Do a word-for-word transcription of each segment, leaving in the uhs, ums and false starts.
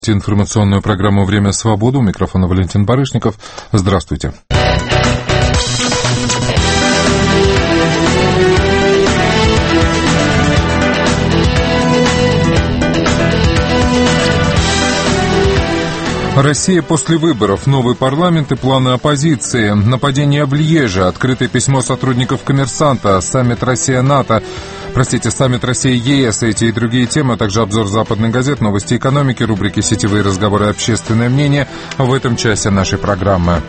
Информационную программу «Время свободы». У микрофона Валентин Барышников. Здравствуйте. Россия после выборов, новый парламент и планы оппозиции, нападение в Льеже, открытое письмо сотрудников «Коммерсанта», саммит Россия-НАТО, простите, саммит Россия-ЕС, эти и другие темы, а также обзор западных газет, новости экономики, рубрики «Сетевые разговоры» и «Общественное мнение» в этом часе нашей программы.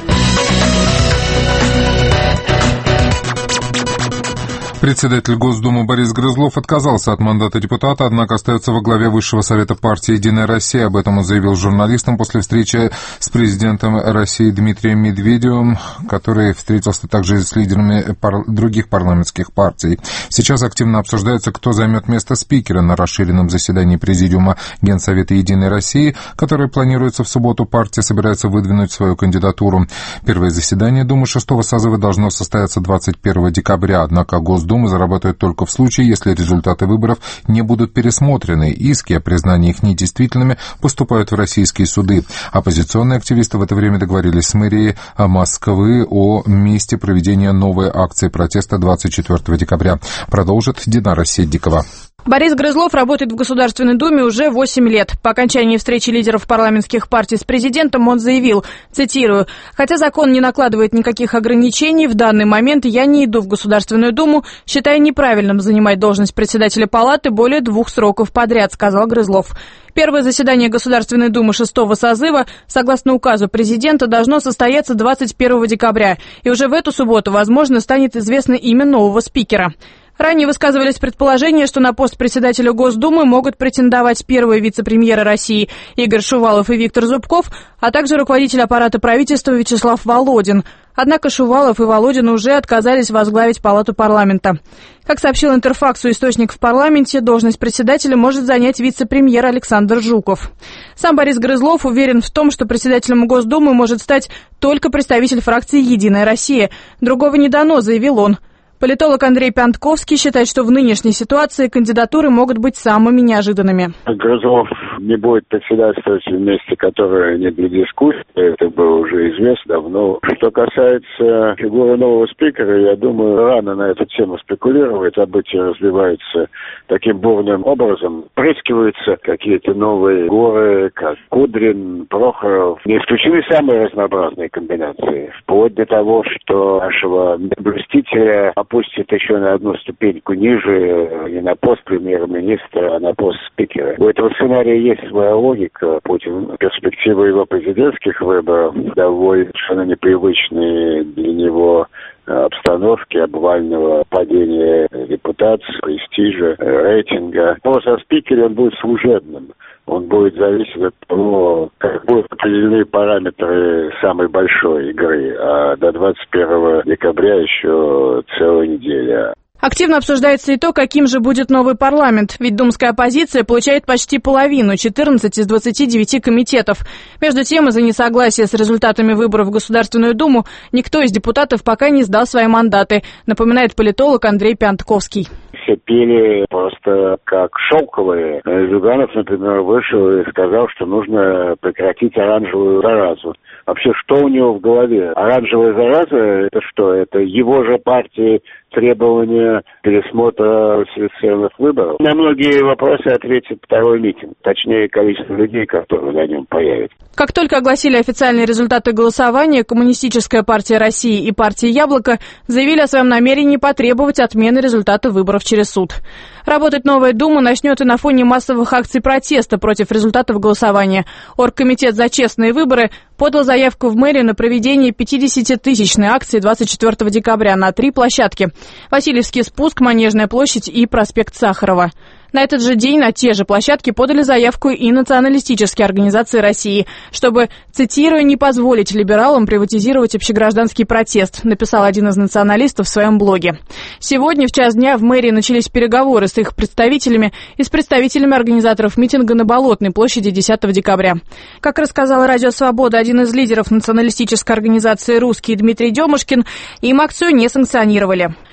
Председатель Госдумы Борис Грызлов отказался от мандата депутата, однако остается во главе Высшего совета партии «Единая Россия». Об этом он заявил журналистам после встречи с президентом России Дмитрием Медведевым, который встретился также с лидерами пар... других парламентских партий. Сейчас активно обсуждается, кто займет место спикера на расширенном заседании Президиума Генсовета «Единой России», которое планируется в субботу. Партия собирается выдвинуть свою кандидатуру. Первое заседание Думы шестого созыва должно состояться двадцать первого декабря, однако Госдума Думы заработают только в случае, если результаты выборов не будут пересмотрены. Иски о признании их недействительными поступают в российские суды. Оппозиционные активисты в это время договорились с мэрией Москвы о месте проведения новой акции протеста двадцать четвёртого декабря. Продолжит Динара Седдикова. Борис Грызлов работает в Государственной Думе уже восемь лет. По окончании встречи лидеров парламентских партий с президентом он заявил, цитирую, «Хотя закон не накладывает никаких ограничений, в данный момент я не иду в Государственную Думу, считая неправильным занимать должность председателя палаты более двух сроков подряд», сказал Грызлов. Первое заседание Государственной Думы шестого созыва, согласно указу президента, должно состояться двадцать первого декабря, и уже в эту субботу, возможно, станет известно имя нового спикера. Ранее высказывались предположения, что на пост председателя Госдумы могут претендовать первые вице-премьеры России Игорь Шувалов и Виктор Зубков, а также руководитель аппарата правительства Вячеслав Володин. Однако Шувалов и Володин уже отказались возглавить палату парламента. Как сообщил Интерфаксу источник в парламенте, должность председателя может занять вице-премьер Александр Жуков. Сам Борис Грызлов уверен в том, что председателем Госдумы может стать только представитель фракции «Единая Россия». Другого не дано, заявил он. Политолог Андрей Пянтковский считает, что в нынешней ситуации кандидатуры могут быть самыми неожиданными. Грызлов не будет председательствовать в месте, которое не для дискуссии, это было уже известно давно. Что касается фигуры нового спикера, я думаю, рано на эту тему спекулировать, события развиваются таким бурным образом. Прыскиваются какие-то новые горы, как Кудрин, Прохоров. Не исключены самые разнообразные комбинации, вплоть до того, что нашего блюстителя опустит еще на одну ступеньку ниже, не на пост премьер-министра, а на пост спикера. У этого сценария есть своя логика. Путин, перспектива его президентских выборов, довольно совершенно непривычные для него обстановки, обвального падения репутации, престижа, рейтинга. Пост о спикере он будет служебным. Он будет зависеть от того, как будут определены параметры самой большой игры. А до двадцать первого декабря еще целая неделя. Активно обсуждается и то, каким же будет новый парламент, ведь думская оппозиция получает почти половину, четырнадцать из двадцати девяти комитетов. Между тем, из-за несогласия с результатами выборов в Государственную Думу, никто из депутатов пока не сдал свои мандаты, напоминает политолог Андрей Пянтковский. Все пели просто как шелковые. Зюганов, например, вышел и сказал, что нужно прекратить оранжевую заразу. Вообще, что у него в голове? Оранжевая зараза – это что? Это его же партии требования пересмотра сессионных выборов? На многие вопросы ответит второй митинг, точнее количество людей, которые на нем появятся. Как только огласили официальные результаты голосования, Коммунистическая партия России и партия Яблоко заявили о своем намерении потребовать отмены результата выборов через суд. Работать новая Дума начнет и на фоне массовых акций протеста против результатов голосования. Оргкомитет за честные выборы подал заявку в мэрию на проведение пятидесятитысячной акции двадцать четвёртого декабря на три площадки – Васильевский спуск, Манежная площадь и проспект Сахарова. На этот же день на те же площадки подали заявку и националистические организации России, чтобы, цитирую, «не позволить либералам приватизировать общегражданский протест», написал один из националистов в своем блоге. Сегодня в час дня в мэрии начались переговоры с их представителями и с представителями организаторов митинга на Болотной площади десятого декабря. Как рассказал Радио Свобода один из лидеров националистической организации «Русские» Дмитрий Демушкин, им акцию не санкционировали.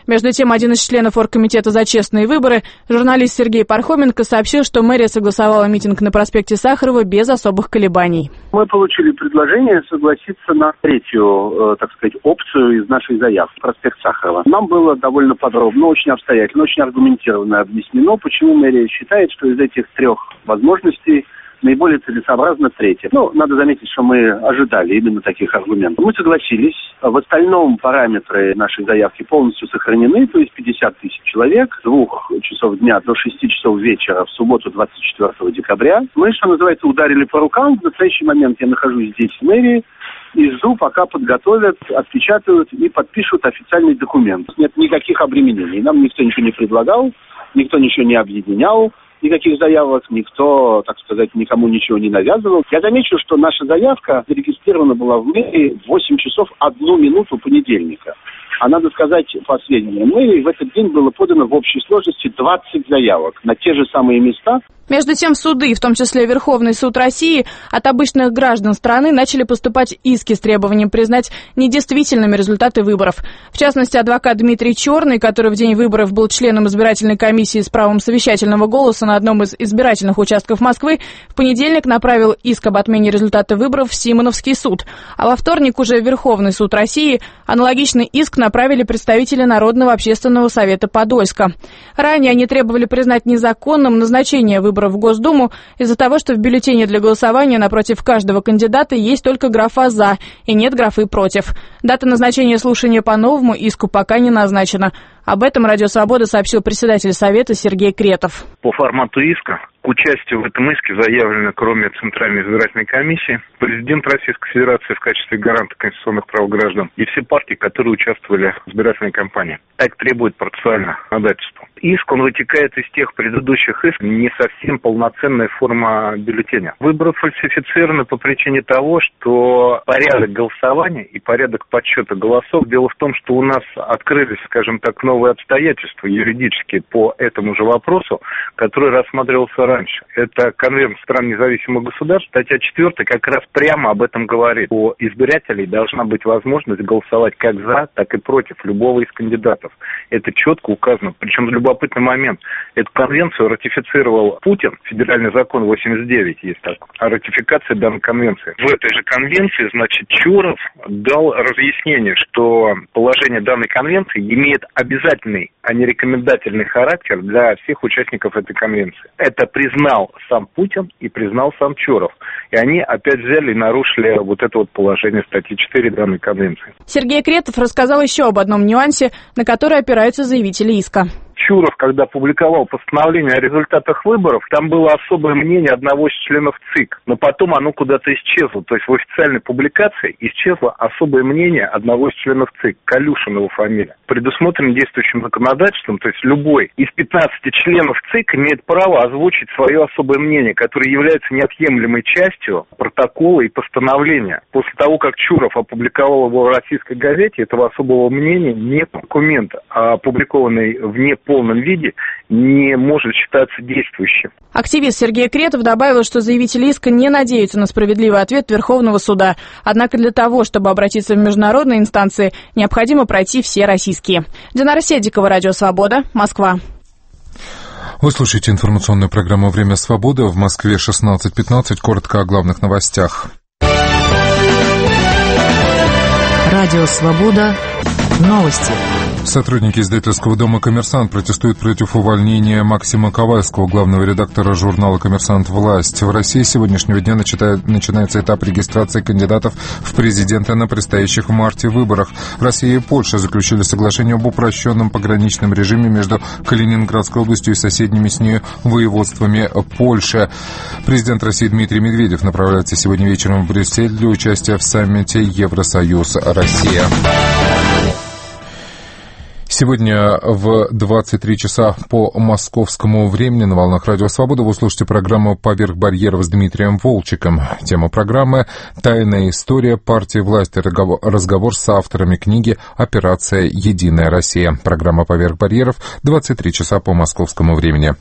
Между тем, один из членов оргкомитета за честные выборы, журналист Сергей Пархоменко, сообщил, что мэрия согласовала митинг на проспекте Сахарова без особых колебаний. Мы получили предложение согласиться на третью, так сказать, опцию из нашей заявки, проспект Сахарова. Нам было довольно подробно, очень обстоятельно, очень аргументированно объяснено, почему мэрия считает, что из этих трех возможностей наиболее целесообразно третье. Ну, надо заметить, что мы ожидали именно таких аргументов. Мы согласились. В остальном параметры нашей заявки полностью сохранены, то есть пятьдесят тысяч человек, с двух часов дня до шести часов вечера в субботу двадцать четвёртого декабря. Мы, что называется, ударили по рукам. В настоящий момент я нахожусь здесь, в мэрии, и жду, пока подготовят, отпечатают и подпишут официальный документ. Нет никаких обременений. Нам никто ничего не предлагал, никто ничего не объединял. Никаких заявок, никто, так сказать, никому ничего не навязывал. Я замечу, что наша заявка зарегистрирована была в мэрии в восемь часов одну минуту понедельника. А надо сказать, по сведениям мэрии, в этот день было подано в общей сложности двадцать заявок на те же самые места. Между тем, суды, в том числе Верховный суд России, от обычных граждан страны начали поступать иски с требованием признать недействительными результаты выборов. В частности, адвокат Дмитрий Черный, который в день выборов был членом избирательной комиссии с правом совещательного голоса на одном из избирательных участков Москвы, в понедельник направил иск об отмене результата выборов в Симоновский суд. А во вторник уже в Верховный суд России аналогичный иск направили представители Народного общественного совета Подольска. Ранее они требовали признать незаконным назначение выборов в Госдуму из-за того, что в бюллетене для голосования напротив каждого кандидата есть только графа «за» и нет графы «против». Дата назначения слушания по новому иску пока не назначена. Об этом Радио Свобода сообщил председатель Совета Сергей Кретов. По формату иска к участию в этом иске заявлено, кроме Центральной избирательной комиссии, президент Российской Федерации в качестве гаранта конституционных прав граждан и все партии, которые участвовали в избирательной кампании. Так требует процессуальное законодательство. Иск, он вытекает из тех предыдущих исков, не совсем полноценная форма бюллетеня. Выборы фальсифицированы по причине того, что порядок голосования и порядок подсчета голосов, дело в том, что у нас открылись, скажем так, новые обстоятельства юридические по этому же вопросу, который рассматривался раньше. Это Конвенция стран независимых государств, статья четвёртая как раз прямо об этом говорит. У избирателей должна быть возможность голосовать как за, так и против любого из кандидатов. Это четко указано. Причем любопытный момент. Эту конвенцию ратифицировал Путин, федеральный закон восемьдесят девять есть такой, о ратификации данной конвенции. В этой же конвенции, значит, Чуров дал разъяснение, что положение данной конвенции имеет обязательный, а не рекомендательный характер для всех участников этой конвенции. Это признал сам Путин и признал сам Чуров. И они опять взяли и нарушили вот это вот положение статьи четыре данной конвенции. Сергей Кретов рассказал еще об одном нюансе, на который опираются заявители иска. Чуров, когда публиковал постановление о результатах выборов, там было особое мнение одного из членов ЦИК, но потом оно куда-то исчезло. То есть в официальной публикации исчезло особое мнение одного из членов ЦИК, Калюшин его фамилия. Предусмотрено действующим законодательством, то есть любой из пятнадцати членов ЦИК имеет право озвучить свое особое мнение, которое является неотъемлемой частью протокола и постановления. После того, как Чуров опубликовал его в российской газете, этого особого мнения нет документа, а опубликованный в неполном виде не может считаться действующим. Активист Сергей Кретов добавил, что заявители иска не надеются на справедливый ответ Верховного суда. Однако для того, чтобы обратиться в международные инстанции, необходимо пройти все российские. Динара Седикова, Радио Свобода, Москва. Вы слушаете информационную программу «Время свободы». В Москве шестнадцать пятнадцать. Коротко о главных новостях. Радио Свобода. Новости. Сотрудники издательского дома «Коммерсант» протестуют против увольнения Максима Ковальского, главного редактора журнала «Коммерсант. Власть». В России с сегодняшнего дня начинается этап регистрации кандидатов в президенты на предстоящих в марте выборах. Россия и Польша заключили соглашение об упрощенном пограничном режиме между Калининградской областью и соседними с ней воеводствами Польши. Президент России Дмитрий Медведев направляется сегодня вечером в Брюссель для участия в саммите Евросоюз-Россия. Сегодня в двадцать три часа по московскому времени на волнах Радио Свобода вы услышите программу «Поверх барьеров» с Дмитрием Волчиком. Тема программы «Тайная история партии власти». Разговор с авторами книги «Операция Единая Россия». Программа «Поверх барьеров» двадцать три часа по московскому времени.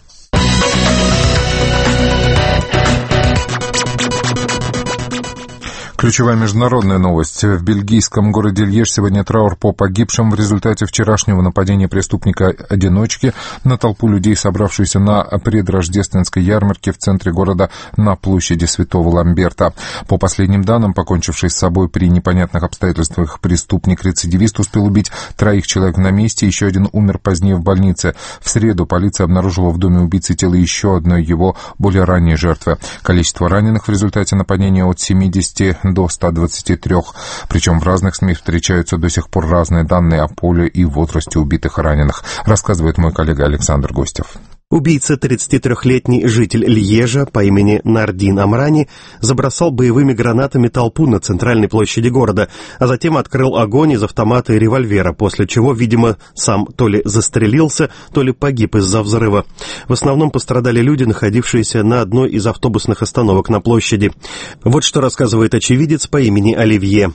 Ключевая международная новость. В бельгийском городе Льеж сегодня траур по погибшим в результате вчерашнего нападения преступника-одиночки на толпу людей, собравшуюся на предрождественской ярмарке в центре города на площади Святого Ламберта. По последним данным, покончивший с собой при непонятных обстоятельствах преступник-рецидивист успел убить троих человек на месте, еще один умер позднее в больнице. В среду полиция обнаружила в доме убийцы тело еще одной его более ранней жертвы. Количество раненых в результате нападения от семидесяти до ста двадцати трёх. Причем в разных СМИ встречаются до сих пор разные данные о поле и возрасте убитых и раненых, рассказывает мой коллега Александр Гостев. Убийца, тридцатитрёхлетний житель Льежа по имени Нардин Амрани, забросал боевыми гранатами толпу на центральной площади города, а затем открыл огонь из автомата и револьвера, после чего, видимо, сам то ли застрелился, то ли погиб из-за взрыва. В основном пострадали люди, находившиеся на одной из автобусных остановок на площади. Вот что рассказывает очевидец по имени Оливье.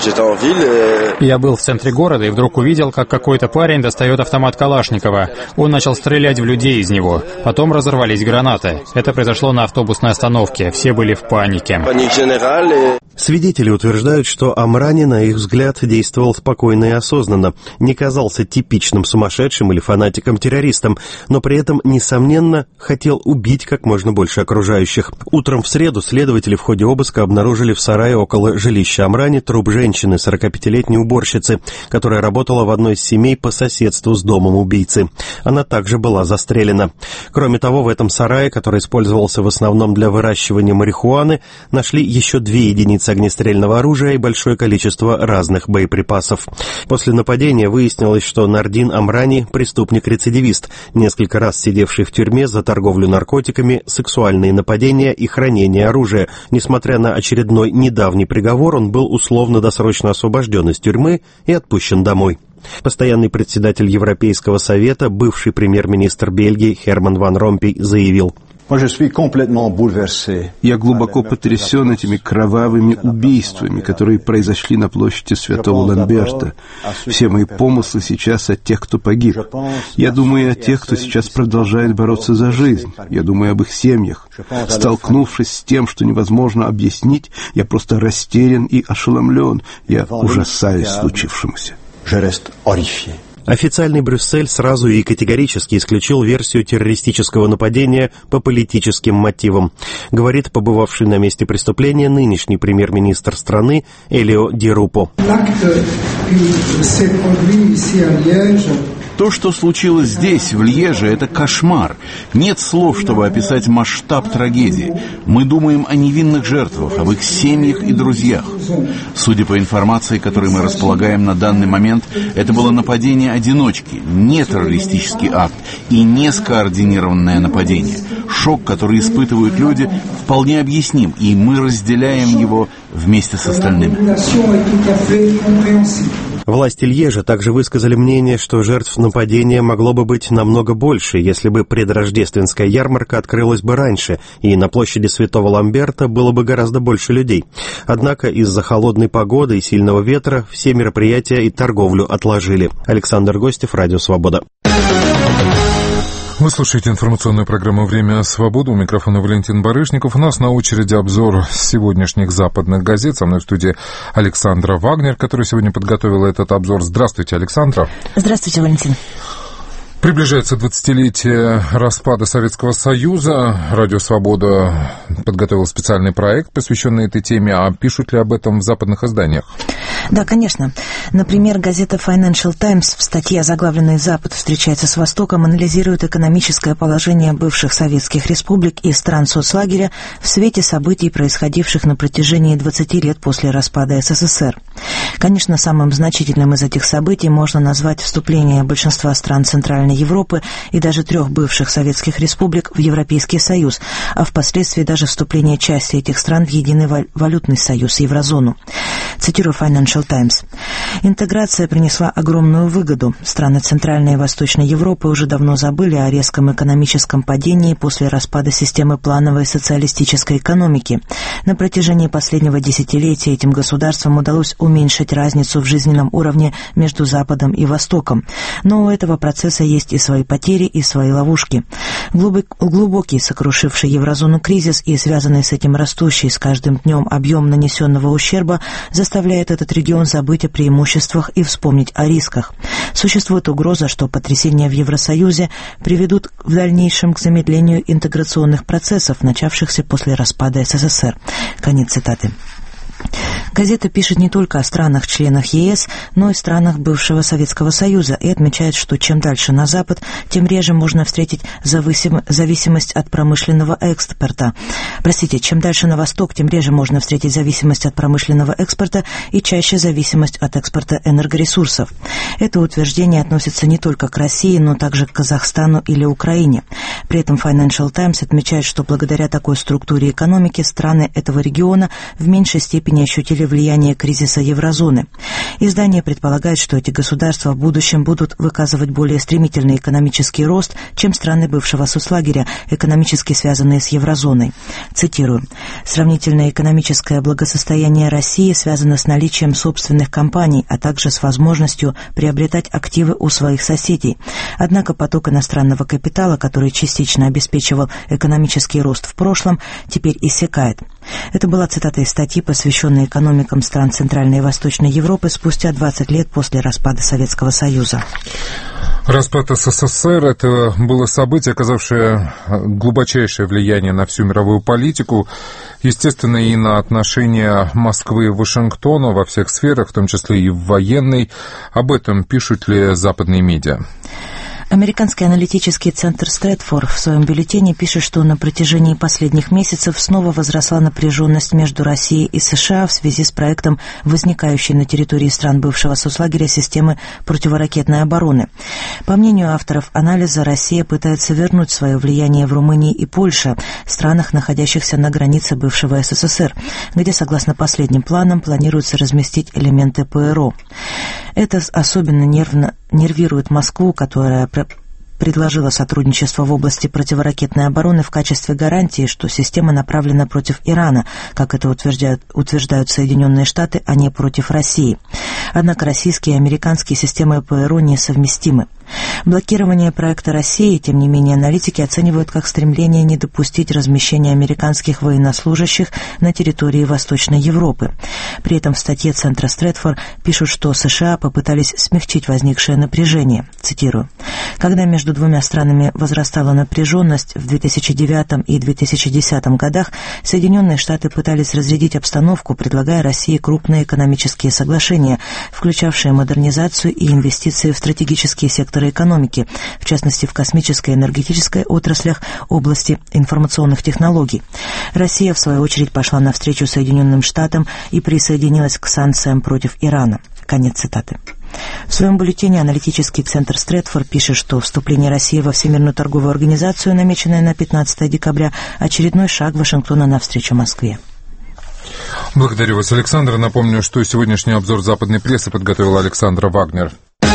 Я был в центре города и вдруг увидел, как какой-то парень достает автомат Калашникова. Он начал стрелять в людей из него. Потом разорвались гранаты. Это произошло на автобусной остановке. Все были в панике. Свидетели утверждают, что Амрани, на их взгляд, действовал спокойно и осознанно, не казался типичным сумасшедшим или фанатиком-террористом, но при этом, несомненно, хотел убить как можно больше окружающих. Утром в среду следователи в ходе обыска обнаружили в сарае около жилища Амрани труп женщины, сорокапятилетней уборщицы, которая работала в одной из семей по соседству с домом убийцы. Она также была застрелена. Кроме того, в этом сарае, который использовался в основном для выращивания марихуаны, нашли еще две единицы огнестрельного оружия и большое количество разных боеприпасов. После нападения выяснилось, что Нардин Амрани – преступник-рецидивист, несколько раз сидевший в тюрьме за торговлю наркотиками, сексуальные нападения и хранение оружия. Несмотря на очередной недавний приговор, он был условно-досрочно освобожден из тюрьмы и отпущен домой. Постоянный председатель Европейского совета, бывший премьер-министр Бельгии Херман ван Ромпей заявил: «Я глубоко потрясен этими кровавыми убийствами, которые произошли на площади Святого Ламберта. Все мои помыслы сейчас о тех, кто погиб. Я думаю о тех, кто сейчас продолжает бороться за жизнь. Я думаю об их семьях. Столкнувшись с тем, что невозможно объяснить, я просто растерян и ошеломлен. Я ужасаюсь случившемуся». Официальный Брюссель сразу и категорически исключил версию террористического нападения по политическим мотивам, говорит побывавший на месте преступления нынешний премьер-министр страны Элио Ди Рупо. То, что случилось здесь, в Льеже, это кошмар. Нет слов, чтобы описать масштаб трагедии. Мы думаем о невинных жертвах, об их семьях и друзьях. Судя по информации, которой мы располагаем на данный момент, это было нападение одиночки, не террористический акт и не скоординированное нападение. Шок, который испытывают люди, вполне объясним, и мы разделяем его вместе с остальными. Власти Льежа также высказали мнение, что жертв нападения могло бы быть намного больше, если бы предрождественская ярмарка открылась бы раньше, и на площади Святого Ламберта было бы гораздо больше людей. Однако из-за холодной погоды и сильного ветра все мероприятия и торговлю отложили. Александр Гостев, Радио Свобода. Вы слушаете информационную программу «Время свободы». У микрофона Валентин Барышников. У нас на очереди обзор сегодняшних западных газет. Со мной в студии Александра Вагнер, которая сегодня подготовила этот обзор. Здравствуйте, Александра. Здравствуйте, Валентин. Приближается двадцатилетие распада Советского Союза. Радио «Свобода» подготовил специальный проект, посвященный этой теме. А пишут ли об этом в западных изданиях? Да, конечно. Например, газета Financial Times в статье, озаглавленной «Запад встречается с Востоком», анализирует экономическое положение бывших советских республик и стран соцлагеря в свете событий, происходивших на протяжении двадцати лет после распада СССР. Конечно, самым значительным из этих событий можно назвать вступление большинства стран Центральной Европы и даже трех бывших советских республик в Европейский Союз, а впоследствии даже вступление части этих стран в единый валютный союз, еврозону. Цитирую Financial Times. Интеграция принесла огромную выгоду. Страны Центральной и Восточной Европы уже давно забыли о резком экономическом падении после распада системы плановой социалистической экономики. На протяжении последнего десятилетия этим государствам удалось уменьшить разницу в жизненном уровне между Западом и Востоком. Но у этого процесса есть и свои потери, и свои ловушки. Глубокий, сокрушивший еврозону кризис и связанный с этим растущий с каждым днем объем нанесенного ущерба заставляет этот регион забыть о преимуществах и вспомнить о рисках. Существует угроза, что потрясения в Евросоюзе приведут в дальнейшем к замедлению интеграционных процессов, начавшихся после распада СССР. Конец цитаты. Газета пишет не только о странах-членах ЕС, но и странах бывшего Советского Союза и отмечает, что чем дальше на Запад, тем реже можно встретить зависим... зависимость от промышленного экспорта. Простите, чем дальше на Восток, тем реже можно встретить зависимость от промышленного экспорта и чаще зависимость от экспорта энергоресурсов. Это утверждение относится не только к России, но также к Казахстану или Украине. При этом Financial Times отмечает, что благодаря такой структуре экономики страны этого региона в меньшей степени ощутили влияние кризиса еврозоны. Издание предполагает, что эти государства в будущем будут выказывать более стремительный экономический рост, чем страны бывшего соцлагеря, экономически связанные с еврозоной. Цитирую. «Сравнительное экономическое благосостояние России связано с наличием собственных компаний, а также с возможностью приобретать активы у своих соседей. Однако поток иностранного капитала, который частично обеспечивал экономический рост в прошлом, теперь иссякает». Это была цитата из статьи, посвященной экономикам стран Центральной и Восточной Европы спустя двадцать лет после распада Советского Союза. Распад СССР – это было событие, оказавшее глубочайшее влияние на всю мировую политику, естественно, и на отношения Москвы и Вашингтона во всех сферах, в том числе и в военной. Об этом пишут ли западные медиа? Американский аналитический центр Стрэдфорд в своем бюллетене пишет, что на протяжении последних месяцев снова возросла напряженность между Россией и США в связи с проектом, возникающей на территории стран бывшего соцлагеря системы противоракетной обороны. По мнению авторов анализа, Россия пытается вернуть свое влияние в Румынии и Польше, странах, находящихся на границе бывшего СССР, где, согласно последним планам, планируется разместить элементы ПРО. Это особенно нервно нервирует Москву, которая предложила сотрудничество в области противоракетной обороны в качестве гарантии, что система направлена против Ирана, как это утверждают, утверждают Соединенные Штаты, а не против России. Однако российские и американские системы ПРО несовместимы. Блокирование проекта России, тем не менее, аналитики оценивают как стремление не допустить размещения американских военнослужащих на территории Восточной Европы. При этом в статье Центра Стрэдфорд пишут, что США попытались смягчить возникшее напряжение. Цитирую. «Когда между двумя странами возрастала напряженность в две тысячи девятом и две тысячи десятом годах, Соединенные Штаты пытались разрядить обстановку, предлагая России крупные экономические соглашения, включавшие модернизацию и инвестиции в стратегические секторы экономики, в частности в космической и энергетической отраслях области информационных технологий. Россия, в свою очередь, пошла навстречу Соединенным Штатам и присоединилась к санкциям против Ирана». Конец цитаты. В своем бюллетене аналитический центр Стрэдфорд пишет, что вступление России во Всемирную торговую организацию, намеченное на пятнадцатое декабря, очередной шаг Вашингтона навстречу Москве. Благодарю вас, Александр. Напомню, что сегодняшний обзор западной прессы подготовила Александра Вагнер.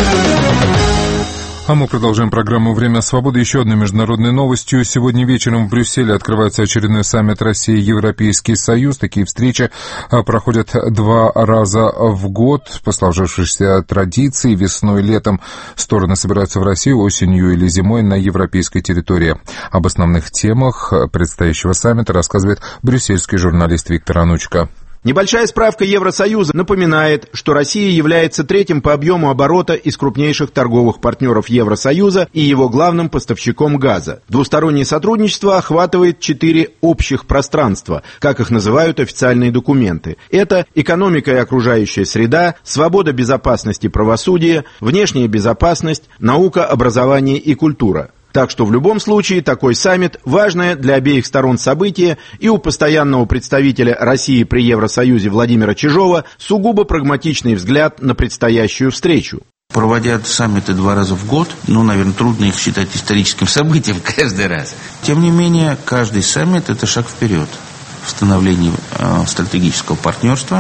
А мы продолжаем программу «Время свободы». Еще одной международной новостью. Сегодня вечером в Брюсселе открывается очередной саммит России и Европейский Союз. Такие встречи проходят два раза в год по сложившейся традиции. Весной и летом стороны собираются в Россию, осенью или зимой на европейской территории. Об основных темах предстоящего саммита рассказывает брюссельский журналист Виктор Анучко. Небольшая справка Евросоюза напоминает, что Россия является третьим по объему оборота из крупнейших торговых партнеров Евросоюза и его главным поставщиком газа. Двустороннее сотрудничество охватывает четыре общих пространства, как их называют официальные документы. Это экономика и окружающая среда, свобода, безопасность и правосудие, внешняя безопасность, наука, образование и культура. Так что в любом случае такой саммит – важное для обеих сторон событие, и у постоянного представителя России при Евросоюзе Владимира Чижова сугубо прагматичный взгляд на предстоящую встречу. Проводят саммиты два раза в год, ну, наверное, трудно их считать историческим событием каждый раз. Тем не менее, каждый саммит – это шаг вперед в становлении э, стратегического партнерства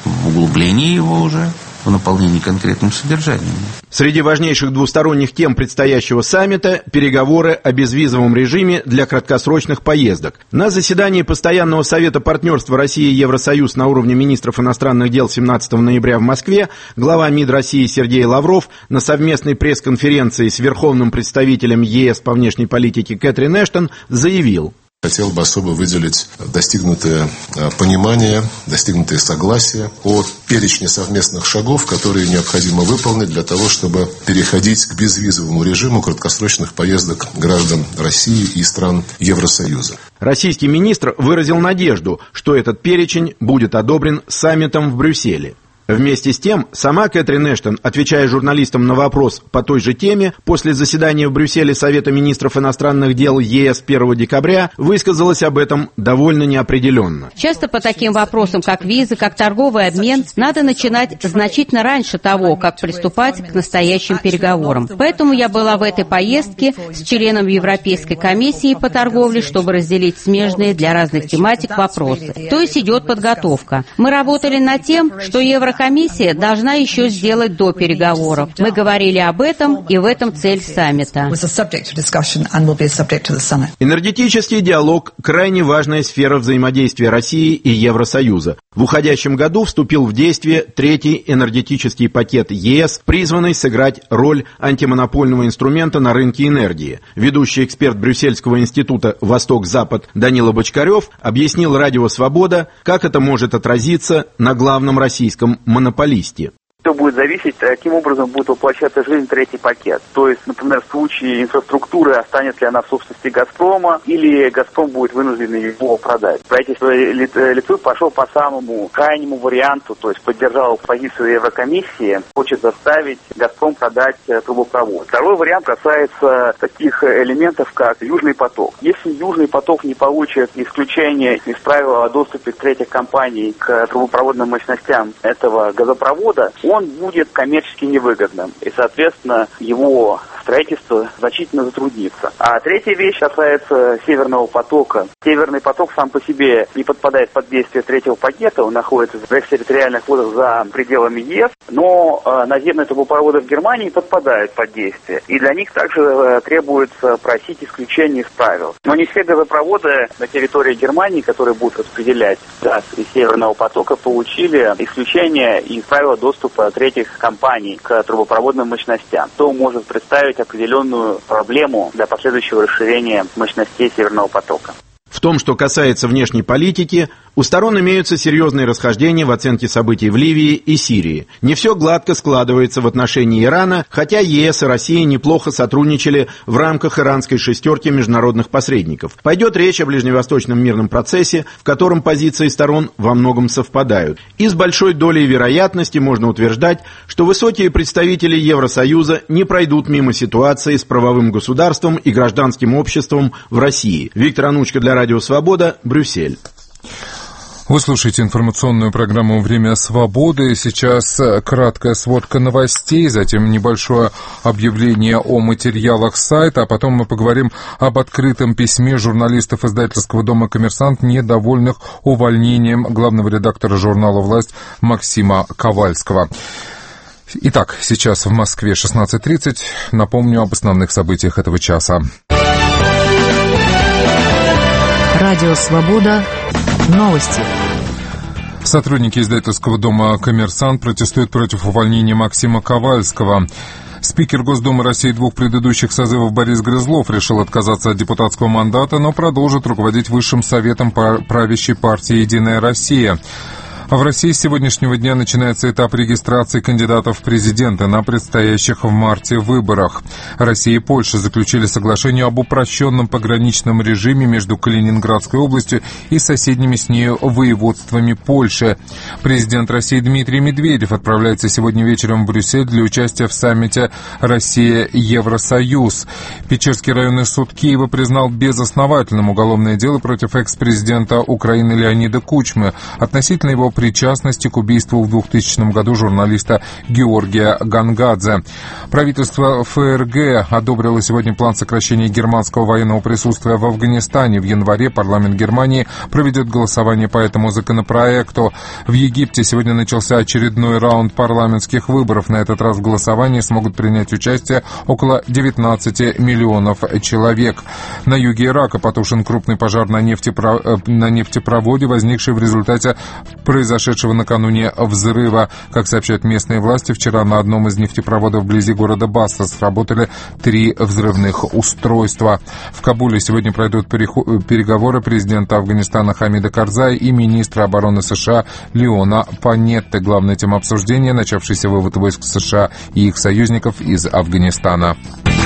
в углублении его уже, в наполнении конкретным содержанием. Среди важнейших двусторонних тем предстоящего саммита – переговоры о безвизовом режиме для краткосрочных поездок. На заседании Постоянного совета партнерства России и Евросоюз на уровне министров иностранных дел семнадцатого ноября в Москве глава МИД России Сергей Лавров на совместной пресс-конференции с верховным представителем ЕС по внешней политике Кэтрин Эштон заявил: хотел бы особо выделить достигнутое понимание, достигнутое согласие о перечне совместных шагов, которые необходимо выполнить для того, чтобы переходить к безвизовому режиму краткосрочных поездок граждан России и стран Евросоюза. Российский министр выразил надежду, что этот перечень будет одобрен саммитом в Брюсселе. Вместе с тем, сама Кэтрин Эштон, отвечая журналистам на вопрос по той же теме, после заседания в Брюсселе Совета министров иностранных дел ЕС первого декабря, высказалась об этом довольно неопределенно. Часто по таким вопросам, как визы, как торговый обмен, надо начинать значительно раньше того, как приступать к настоящим переговорам. Поэтому я была в этой поездке с членом Европейской комиссии по торговле, чтобы разделить смежные для разных тематик вопросы. То есть идет подготовка. Мы работали над тем, что Еврокомиссия Комиссия должна еще сделать до переговоров. Мы говорили об этом, и в этом цель саммита. Энергетический диалог – крайне важная сфера взаимодействия России и Евросоюза. В уходящем году вступил в действие третий энергетический пакет ЕС, призванный сыграть роль антимонопольного инструмента на рынке энергии. Ведущий эксперт Брюссельского института «Восток-Запад» Данила Бочкарев объяснил Радио «Свобода», как это может отразиться на главном российском монополисте. Все будет зависеть, каким образом будет воплощаться в жизнь третий пакет. То есть, например, в случае инфраструктуры, останется ли она в собственности «Газпрома», или «Газпром» будет вынужден его продать. Правительство Литвы пошел по самому крайнему варианту, то есть поддержал позицию Еврокомиссии, хочет заставить «Газпром» продать трубопровод. Второй вариант касается таких элементов, как «Южный поток». Если «Южный поток» не получит исключения из правила о доступе третьих компаний к трубопроводным мощностям этого газопровода, он будет коммерчески невыгодным, и, соответственно, его строительство значительно затруднится. А третья вещь касается Северного потока. Северный поток сам по себе не подпадает под действие третьего пакета, он находится в экстерриториальных водах за пределами ЕС, но э, наземные трубопроводы в Германии подпадают под действие, и для них также э, требуется просить исключения из правил. Но не все газопроводы на территории Германии, которые будут распределять газ из Северного потока, получили исключение из правила доступа третьих компаний к трубопроводным мощностям, что может представить определенную проблему для последующего расширения мощностей Северного потока. В том, что касается внешней политики, у сторон имеются серьезные расхождения в оценке событий в Ливии и Сирии. Не все гладко складывается в отношении Ирана, хотя ЕС и Россия неплохо сотрудничали в рамках иранской шестерки международных посредников. Пойдет речь о ближневосточном мирном процессе, в котором позиции сторон во многом совпадают. И с большой долей вероятности можно утверждать, что высокие представители Евросоюза не пройдут мимо ситуации с правовым государством и гражданским обществом в России. Виктор Анучко для Радио «Свобода», Брюссель. Вы слушаете информационную программу «Время свободы». Сейчас краткая сводка новостей, затем небольшое объявление о материалах сайта, а потом мы поговорим об открытом письме журналистов издательского дома «Коммерсант», недовольных увольнением главного редактора журнала «Власть» Максима Ковальского. Итак, сейчас в Москве шестнадцать тридцать. Напомню об основных событиях этого часа. Радио «Свобода». Новости. Сотрудники издательского дома «Коммерсант» протестуют против увольнения Максима Ковальского. Спикер Госдумы России двух предыдущих созывов Борис Грызлов решил отказаться от депутатского мандата, но продолжит руководить Высшим советом правящей партии «Единая Россия». А в России с сегодняшнего дня начинается этап регистрации кандидатов в президенты на предстоящих в марте выборах. Россия и Польша заключили соглашение об упрощенном пограничном режиме между Калининградской областью и соседними с нею воеводствами Польши. Президент России Дмитрий Медведев отправляется сегодня вечером в Брюссель для участия в саммите «Россия-Евросоюз». Печерский районный суд Киева признал безосновательным уголовное дело против экс-президента Украины Леонида Кучмы относительно его причастности к убийству в двухтысячном году журналиста Георгия Гангадзе. Правительство ФРГ одобрило сегодня план сокращения германского военного присутствия в Афганистане. В январе парламент Германии проведет голосование по этому законопроекту. В Египте сегодня начался очередной раунд парламентских выборов. На этот раз в голосовании смогут принять участие около девятнадцати миллионов человек. На юге Ирака потушен крупный пожар на, нефтепро... на нефтепроводе, возникший в результате произошедшего накануне взрыва. Как сообщают местные власти, вчера на одном из нефтепроводов вблизи города Басра сработали три взрывных устройства. В Кабуле сегодня пройдут переговоры президента Афганистана Хамида Карзая и министра обороны США Леона Панетты. Главная тема обсуждения – начавшийся вывод войск США и их союзников из Афганистана.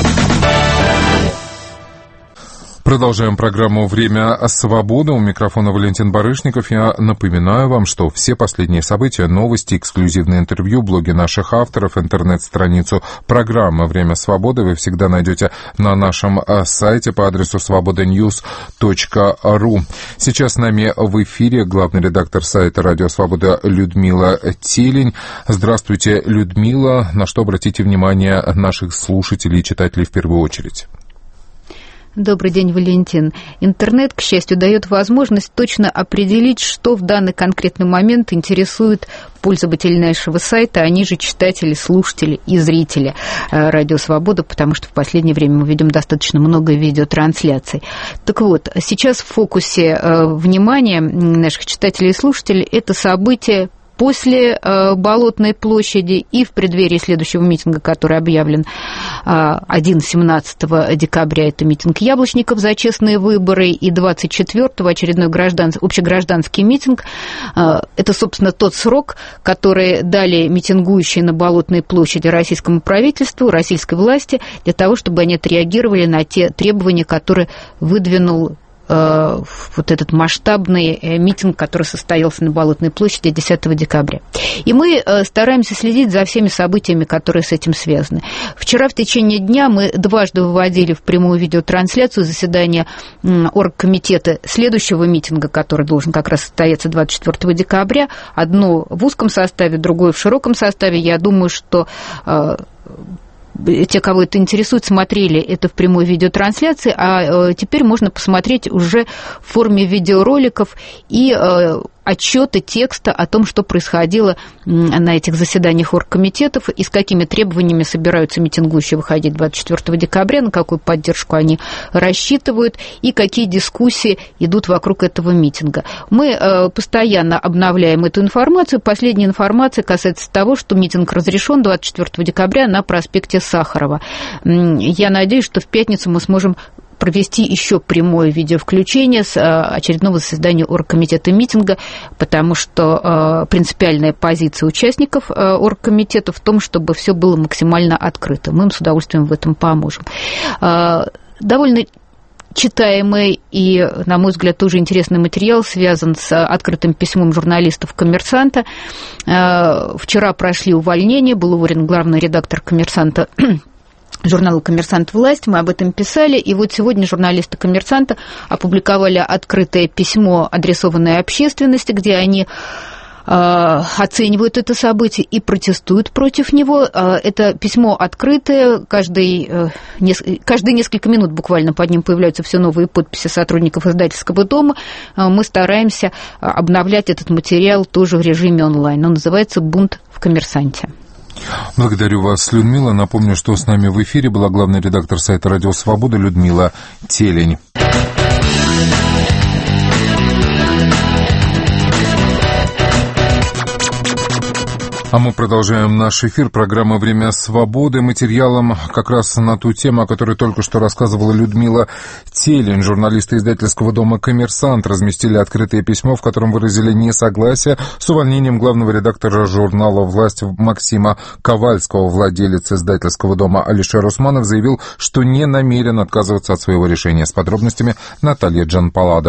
Продолжаем программу «Время свободы». У микрофона Валентин Барышников. Я напоминаю вам, что все последние события, новости, эксклюзивные интервью, блоги наших авторов, интернет-страницу программы «Время свободы» вы всегда найдете на нашем сайте по адресу свобода ньюс точка ру. Сейчас с нами в эфире главный редактор сайта «Радио Свобода» Людмила Телень. Здравствуйте, Людмила. На что обратите внимание наших слушателей и читателей в первую очередь? Добрый день, Валентин. Интернет, к счастью, дает возможность точно определить, что в данный конкретный момент интересует пользователей нашего сайта, они же читатели, слушатели и зрители «Радио Свобода», потому что в последнее время мы ведем достаточно много видеотрансляций. Так вот, сейчас в фокусе внимания наших читателей и слушателей это события после э, Болотной площади и в преддверии следующего митинга, который объявлен э, одиннадцатого-семнадцатого декабря, это митинг яблочников за честные выборы, и двадцать четвёртого очередной граждан... общегражданский митинг. Э, это, собственно, тот срок, который дали митингующие на Болотной площади российскому правительству, российской власти, для того, чтобы они отреагировали на те требования, которые выдвинул вот этот масштабный митинг, который состоялся на Болотной площади десятого декабря. И мы стараемся следить за всеми событиями, которые с этим связаны. Вчера в течение дня мы дважды выводили в прямую видеотрансляцию заседания оргкомитета следующего митинга, который должен как раз состояться двадцать четвёртого декабря. Одно в узком составе, другое в широком составе. Я думаю, что те, кого это интересует, смотрели это в прямой видеотрансляции, а теперь можно посмотреть уже в форме видеороликов и отчеты текста о том, что происходило на этих заседаниях оргкомитетов и с какими требованиями собираются митингующие выходить двадцать четвёртого декабря, на какую поддержку они рассчитывают и какие дискуссии идут вокруг этого митинга. Мы постоянно обновляем эту информацию. Последняя информация касается того, что митинг разрешен двадцать четвёртого декабря на проспекте Сахарова. Я надеюсь, что в пятницу мы сможем провести еще прямое видеовключение с очередного заседания оргкомитета митинга, потому что принципиальная позиция участников оргкомитета в том, чтобы все было максимально открыто. Мы им с удовольствием в этом поможем. Довольно читаемый и, на мой взгляд, тоже интересный материал связан с открытым письмом журналистов «Коммерсанта». Вчера прошли увольнения, был уволен главный редактор «Коммерсанта», журнала «Коммерсант. Власть», мы об этом писали, и вот сегодня журналисты «Коммерсанта» опубликовали открытое письмо, адресованное общественности, где они оценивают это событие и протестуют против него. Это письмо открытое, каждый, каждые несколько минут буквально под ним появляются все новые подписи сотрудников издательского дома. Мы стараемся обновлять этот материал тоже в режиме онлайн. Он называется «Бунт в Коммерсанте». Благодарю вас, Людмила. Напомню, что с нами в эфире была главный редактор сайта «Радио Свобода» Людмила Телень. А мы продолжаем наш эфир. Программа «Время свободы». Материалом как раз на ту тему, о которой только что рассказывала Людмила Телень. Журналисты издательского дома «Коммерсант» разместили открытое письмо, в котором выразили несогласие с увольнением главного редактора журнала «Власть» Максима Ковальского. Владелец издательского дома Алишер Усманов заявил, что не намерен отказываться от своего решения. С подробностями Наталья Джанпаладова.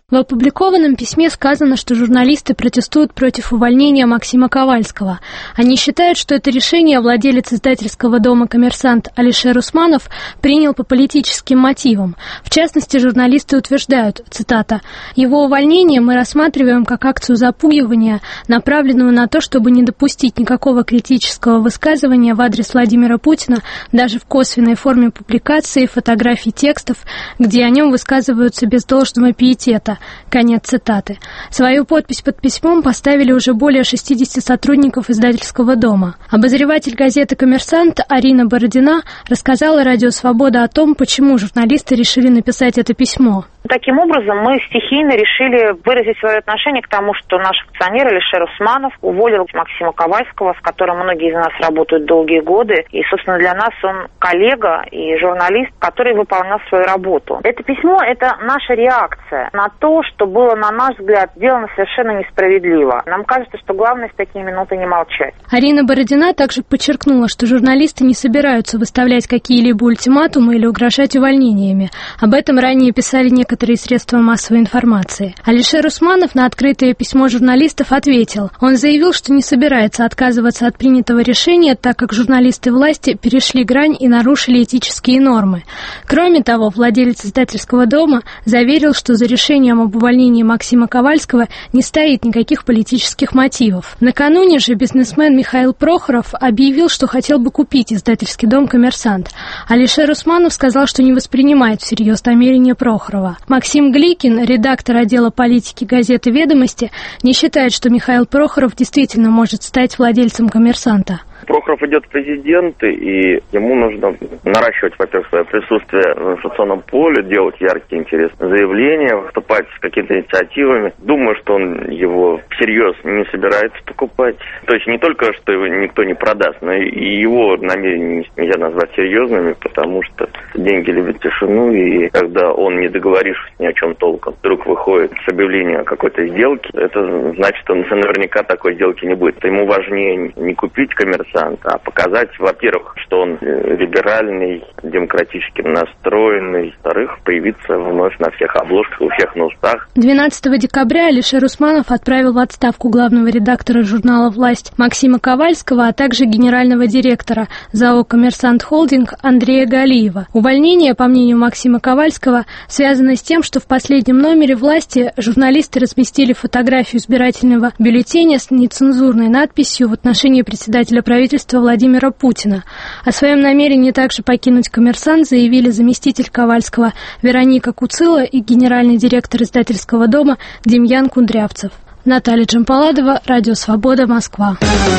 В опубликованном письме сказано, что журналисты протестуют против увольнения Максима Ковальского. Они считают, что это решение владелец издательского дома «Коммерсант» Алишер Усманов принял по политическим мотивам. В частности, журналисты утверждают, цитата, «Его увольнение мы рассматриваем как акцию запугивания, направленную на то, чтобы не допустить никакого критического высказывания в адрес Владимира Путина, даже в косвенной форме публикации, фотографий, текстов, где о нем высказываются без должного пиетета». Конец цитаты. Свою подпись под письмом поставили уже более шестидесяти сотрудников издательского дома. Обозреватель газеты «Коммерсант» Арина Бородина рассказала «Радио Свобода» о том, почему журналисты решили написать это письмо. Таким образом, мы стихийно решили выразить свое отношение к тому, что наш акционер Алишер Усманов уволил Максима Ковальского, с которым многие из нас работают долгие годы. И, собственно, для нас он коллега и журналист, который выполнял свою работу. Это письмо – это наша реакция на то, что было, на наш взгляд, сделано совершенно несправедливо. Нам кажется, что главное в такие минуты не молчать. Арина Бородина также подчеркнула, что журналисты не собираются выставлять какие-либо ультиматумы или угрожать увольнениями. Об этом ранее писали некоторые некоторые средства массовой информации. Алишер Усманов на открытое письмо журналистов ответил. Он заявил, что не собирается отказываться от принятого решения, так как журналисты власти перешли грань и нарушили этические нормы. Кроме того, владелец издательского дома заверил, что за решением об увольнении Максима Ковальского не стоит никаких политических мотивов. Накануне же бизнесмен Михаил Прохоров объявил, что хотел бы купить издательский дом «Коммерсант». Алишер Усманов сказал, что не воспринимает всерьез намерения Прохорова. Максим Гликин, редактор отдела политики газеты «Ведомости», не считает, что Михаил Прохоров действительно может стать владельцем «Коммерсанта». Прохоров идет в президенты, и ему нужно наращивать, во-первых, свое присутствие в информационном поле, делать яркие, интересные заявления, выступать с какими-то инициативами. Думаю, что он его всерьез не собирается покупать. То есть не только, что его никто не продаст, но и его намерения нельзя назвать серьезными, потому что деньги любят тишину, и когда он, не договорившись ни о чем толком, вдруг выходит с объявлением о какой-то сделке, это значит, что наверняка такой сделки не будет. Ему важнее не купить «Коммерсант», а показать, во-первых, что он либеральный, демократически настроенный, во-вторых, появиться вновь на всех обложках, у всех на устах. двенадцатого декабря Алишер Усманов отправил в отставку главного редактора журнала «Власть» Максима Ковальского, а также генерального директора ЗАО «Коммерсант Холдинг» Андрея Галиева. Увольнение, по мнению Максима Ковальского, связано с тем, что в последнем номере «Власти» журналисты разместили фотографию избирательного бюллетеня с нецензурной надписью в отношении председателя правительства Владимира Путина. О своем намерении также покинуть «Коммерсант» заявили заместитель Ковальского Вероника Куцила и генеральный директор издательского дома Демьян Кундрявцев. Наталья Джампаладова, Радио Свобода, Москва.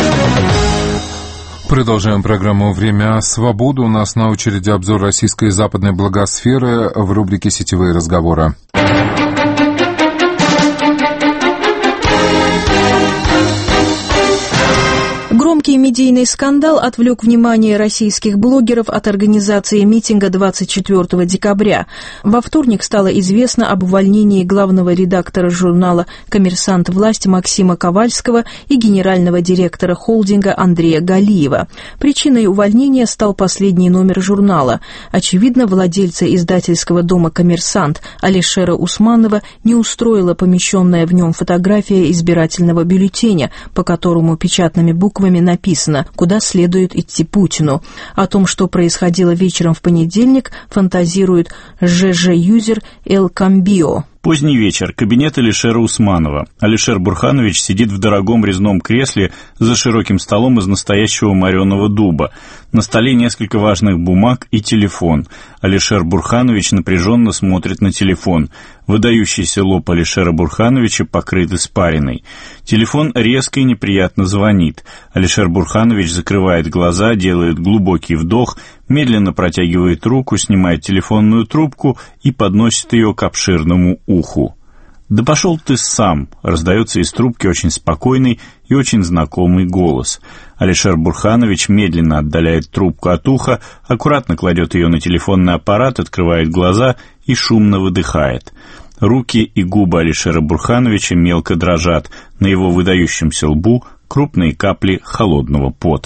Продолжаем программу «Время свободы». У нас на очереди обзор российской и западной благосферы в рубрике «Сетевые разговоры». Громкий медийный скандал отвлек внимание российских блогеров от организации митинга двадцать четвёртого декабря. Во вторник стало известно об увольнении главного редактора журнала «Коммерсант. Власть» Максима Ковальского и генерального директора холдинга Андрея Галиева. Причиной увольнения стал последний номер журнала. Очевидно, владельца издательского дома «Коммерсант» Алишера Усманова не устроила помещенная в нем фотография избирательного бюллетеня, по которому печатными буквами написано «Куда следует идти Путину». О том, что происходило вечером в понедельник, фантазирует ЖЖ-юзер Эл Камбио. Поздний вечер. Кабинет Алишера Усманова. Алишер Бурханович сидит в дорогом резном кресле за широким столом из настоящего мореного дуба. На столе несколько важных бумаг и телефон. Алишер Бурханович напряженно смотрит на телефон. Выдающийся лоб Алишера Бурхановича покрыт испариной. Телефон резко и неприятно звонит. Алишер Бурханович закрывает глаза, делает глубокий вдох, медленно протягивает руку, снимает телефонную трубку и подносит ее к обширному уху. «Да пошел ты сам!» — раздается из трубки очень спокойный и очень знакомый голос. Алишер Бурханович медленно отдаляет трубку от уха, аккуратно кладет ее на телефонный аппарат, открывает глаза и шумно выдыхает. Руки и губы Алишера Бурхановича мелко дрожат, на его выдающемся лбу крупные капли холодного пота.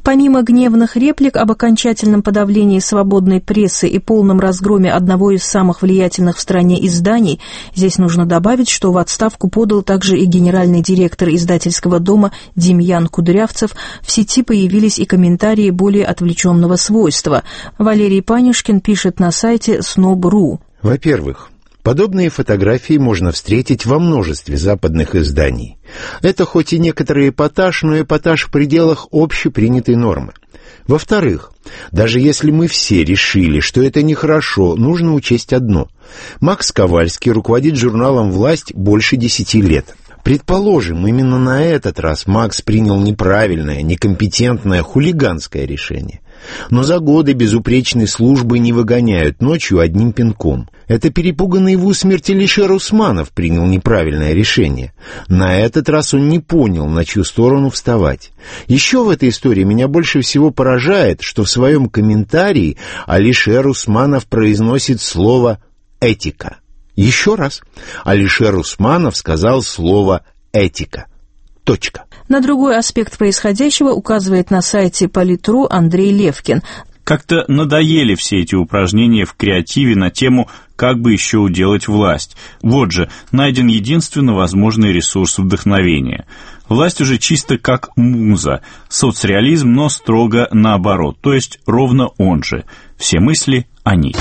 Помимо гневных реплик об окончательном подавлении свободной прессы и полном разгроме одного из самых влиятельных в стране изданий, здесь нужно добавить, что в отставку подал также и генеральный директор издательского дома Демьян Кудрявцев. В сети появились и комментарии более отвлеченного свойства. Валерий Панюшкин пишет на сайте сноб точка ру. Во-первых, подобные фотографии можно встретить во множестве западных изданий. Это хоть и некоторый эпатаж, но эпатаж в пределах общепринятой нормы. Во-вторых, даже если мы все решили, что это нехорошо, нужно учесть одно. Макс Ковальский руководит журналом «Власть» больше десяти лет. Предположим, именно на этот раз Макс принял неправильное, некомпетентное, хулиганское решение. Но за годы безупречной службы не выгоняют ночью одним пинком. Это перепуганный в усмерть Алишер Усманов принял неправильное решение. На этот раз он не понял, на чью сторону вставать. Еще в этой истории меня больше всего поражает, что в своем комментарии Алишер Усманов произносит слово «этика». Еще раз, Алишер Усманов сказал слово «этика». Точка. На другой аспект происходящего указывает на сайте Политру Андрей Левкин. Как-то надоели все эти упражнения в креативе на тему «как бы еще уделать власть». Вот же, найден единственно возможный ресурс вдохновения. Власть уже чисто как муза, соцреализм, но строго наоборот, то есть ровно он же. Все мысли о ней.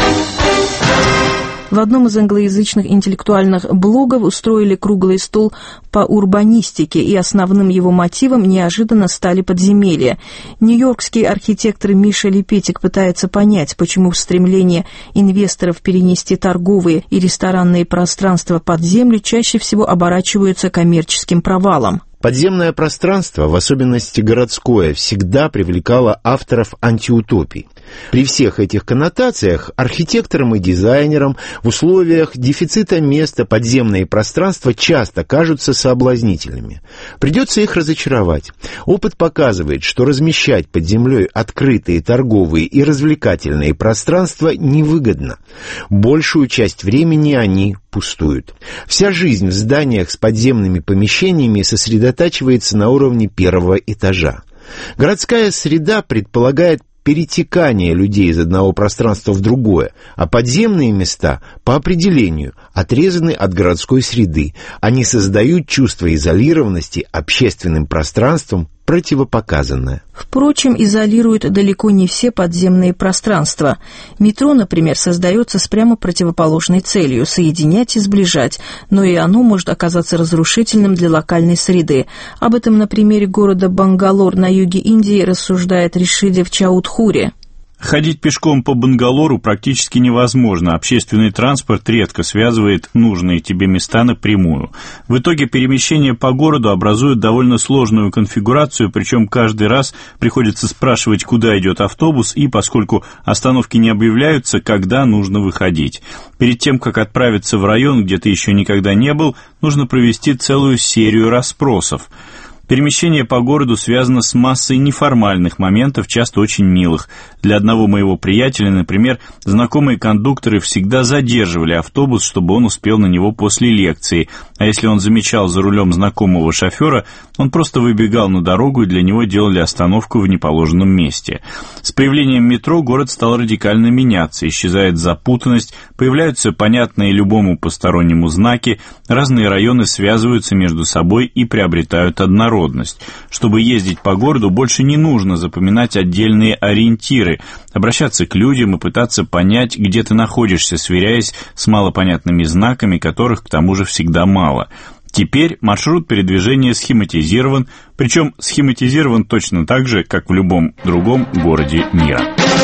В одном из англоязычных интеллектуальных блогов устроили круглый стол по урбанистике, и основным его мотивом неожиданно стали подземелья. Нью-Йоркский архитектор Миша Лепетик пытается понять, почему стремление инвесторов перенести торговые и ресторанные пространства под землю чаще всего оборачиваются коммерческим провалом. Подземное пространство, в особенности городское, всегда привлекало авторов антиутопий. При всех этих коннотациях архитекторам и дизайнерам в условиях дефицита места подземные пространства часто кажутся соблазнительными. Придется их разочаровать. Опыт показывает, что размещать под землей открытые торговые и развлекательные пространства невыгодно. Большую часть времени они пустуют. Вся жизнь в зданиях с подземными помещениями сосредотачивается на уровне первого этажа. Городская среда предполагает перетекание людей из одного пространства в другое, а подземные места, по определению, отрезаны от городской среды. Они создают чувство изолированности общественным пространством, противопоказанное. Впрочем, изолируют далеко не все подземные пространства. Метро, например, создается с прямо противоположной целью – соединять и сближать, но и оно может оказаться разрушительным для локальной среды. Об этом на примере города Бангалор на юге Индии рассуждает Ришидев Чаудхури. Ходить пешком по Бангалору практически невозможно. Общественный транспорт редко связывает нужные тебе места напрямую. В итоге перемещение по городу образует довольно сложную конфигурацию, причем каждый раз приходится спрашивать, куда идет автобус, и поскольку остановки не объявляются, когда нужно выходить. Перед тем, как отправиться в район, где ты еще никогда не был, нужно провести целую серию расспросов. Перемещение по городу связано с массой неформальных моментов, часто очень милых. Для одного моего приятеля, например, знакомые кондукторы всегда задерживали автобус, чтобы он успел на него после лекции, а если он замечал за рулем знакомого шофера, он просто выбегал на дорогу, и для него делали остановку в неположенном месте. С появлением метро город стал радикально меняться, исчезает запутанность, появляются понятные любому постороннему знаки, разные районы связываются между собой и приобретают однородность. Чтобы ездить по городу, больше не нужно запоминать отдельные ориентиры, обращаться к людям и пытаться понять, где ты находишься, сверяясь с малопонятными знаками, которых к тому же всегда мало. Теперь маршрут передвижения схематизирован, причем схематизирован точно так же, как в любом другом городе мира.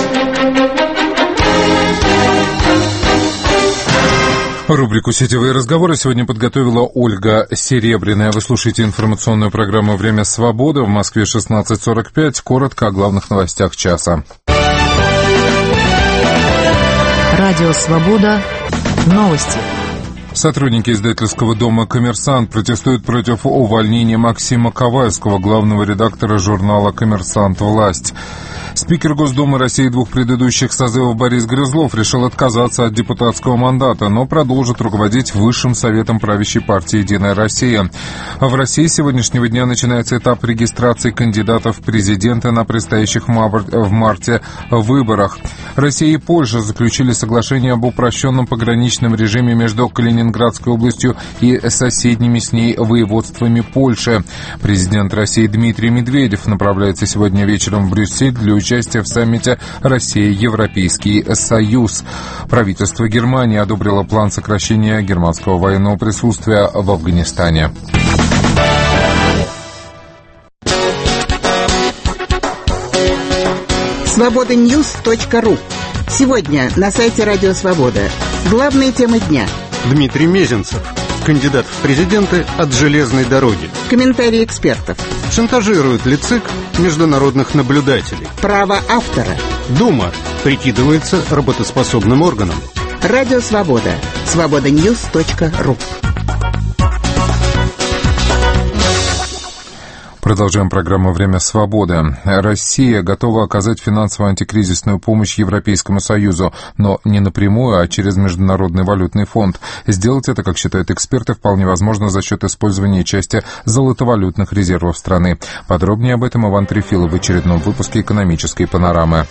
Рубрику «Сетевые разговоры» сегодня подготовила Ольга Серебряная. Вы слушаете информационную программу «Время свободы». В Москве шестнадцать сорок пять. Коротко о главных новостях часа. Радио «Свобода». Новости. Сотрудники издательского дома «Коммерсант» протестуют против увольнения Максима Ковальского, главного редактора журнала «Коммерсант. Власть». Спикер Госдумы России двух предыдущих созывов Борис Грызлов решил отказаться от депутатского мандата, но продолжит руководить Высшим советом правящей партии «Единая Россия». В России с сегодняшнего дня начинается этап регистрации кандидатов в президенты на предстоящих в марте выборах. Россия и Польша заключили соглашение об упрощенном пограничном режиме между Калининградской областью и соседними с ней воеводствами Польши. Президент России Дмитрий Медведев направляется сегодня вечером в Брюссель для участия в саммите «Россия-Европейский Союз». Правительство Германии одобрило план сокращения германского военного присутствия в Афганистане. свобода ньюс точка ру. Сегодня на сайте Радио Свобода. Главные темы дня. Дмитрий Мезенцев, кандидат в президенты от железной дороги. Комментарии экспертов. Шантажирует ли ЦИК международных наблюдателей? Право автора. Дума прикидывается работоспособным органом. Радио Свобода. свобода ньюс точка ру. Продолжаем программу «Время свободы». Россия готова оказать финансовую антикризисную помощь Европейскому Союзу, но не напрямую, а через Международный валютный фонд. Сделать это, как считают эксперты, вполне возможно за счет использования части золотовалютных резервов страны. Подробнее об этом Иван Трефилов в очередном выпуске «Экономической панорамы».